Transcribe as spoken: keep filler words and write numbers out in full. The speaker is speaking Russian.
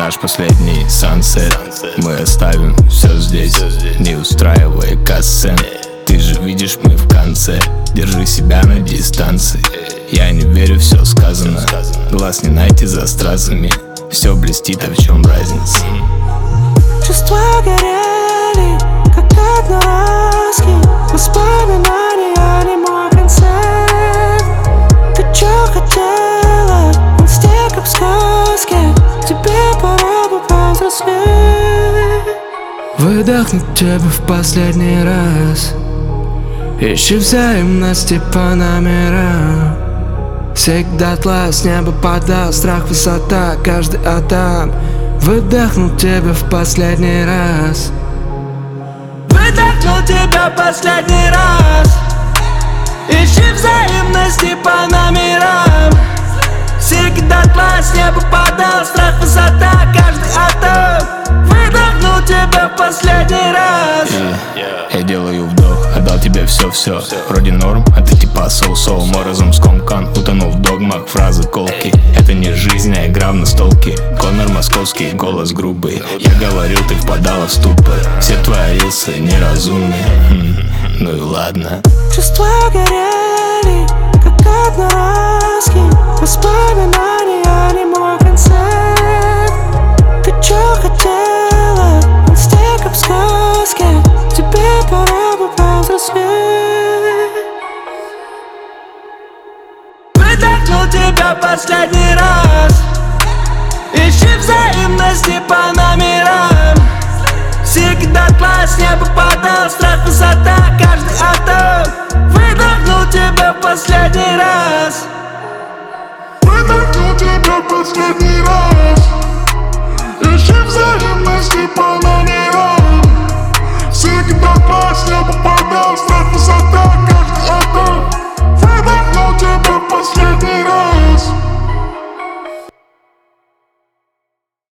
наш последний сансет. Мы оставим все здесь, не устраивая кассен. Ты же видишь, мы в конце. Держи себя на дистанции. Я не верю, все сказано. Глаз не найти за стразами. Все блестит, а в чем разница? Чувства горели, как одноразки. Воспоминания, не мой концерт. Ты чё хотела? Он стек, как в сказке. Тебе пора бы повзрослеть. Выдохнуть тебе в последний раз. Ищи взаимности по номерам. Всегда тла с неба падал, страх, высота, каждый атом. Выдохнул тебя в последний раз. Выдохнул тебя в последний раз. Ищи взаимности по номерам. Всегда тла с неба падал, страх, высота, каждый атом. Выдохнул тебя в последний раз. Yeah. Я делаю вдох, отдал тебе все-все. Вроде норм, а ты типа соу-соу. Мой разум скомкан, утонул в догмах, фразы колки. Это не жизнь, а игра в настолки. Конор московский, голос грубый. Я говорил, ты впадала в ступор. Все твои рилсы неразумны. Ну и ладно. Чувства горели, как одноразки. Воспоминания, не мой концерт. Ты чё хотела? Он стек, как в сказке. Тебе пора бы повзрослеть. Выдохнул тебя в последний раз. Ищи взаимности по номерам. Всегда тла с неба падал, страх, высота, каждый атом. Выдохнул тебя в последний раз. Выдохнул тебя в последний раз. Ищи взаимности по номерам.